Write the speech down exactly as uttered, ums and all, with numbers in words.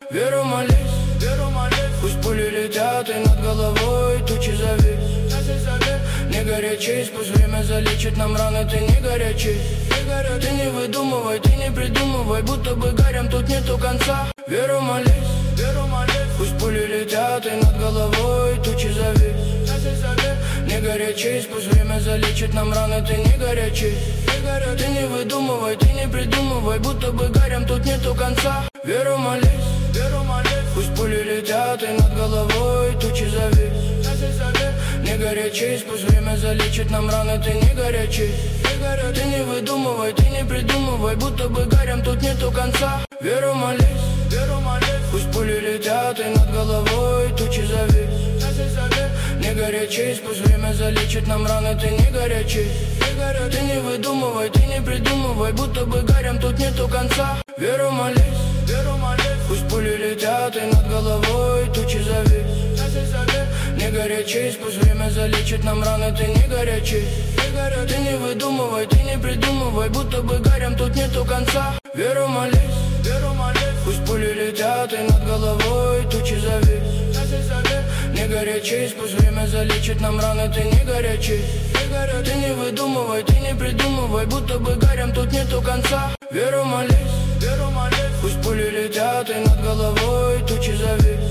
Веру молись, веру молись, пусть пули летят и над головой тучи завис. Не горячись, пусть время залечит нам раны, ты не горячись. Ты не выдумывай, ты не придумывай, будто бы горям тут нету конца. Веру молись, веру молись, пусть пули летят и над головой тучи завис. Не горячись, пусть время залечит нам раны, ты не горячись. Ты не выдумывай, ты не придумывай, будто бы горям тут нету конца. Веру молись, веру молись, пусть пули летят и над головой тучи завис. Не горячись, пусть время залечит нам раны, ты не горячись. Ты не выдумывай, ты не придумывай, будто бы горям тут нету конца. Веру молись, веру молись, пусть пули летят и над головой тучи завис. Не горячись, пусть время залечит нам раны, ты не горячись. Ты не выдумывай, ты не придумывай, будто бы горям тут нету конца. Веру молись, веру молись, пусть пули летят и над головой тучи завис. Не горячись, пусть время залечит нам раны, ты не горячись. Ты не выдумывай, ты не придумывай, будто бы горям тут нету конца. Веру молись, веру молись, пусть пули летят и над головой тучи завис. Не горячись, пусть время залечит нам раны, ты не горячись. Ты не выдумывай, ты не придумывай, будто бы горям тут нету конца. Веру молись, веру молись, пусть пули летят и над головой тучи завис.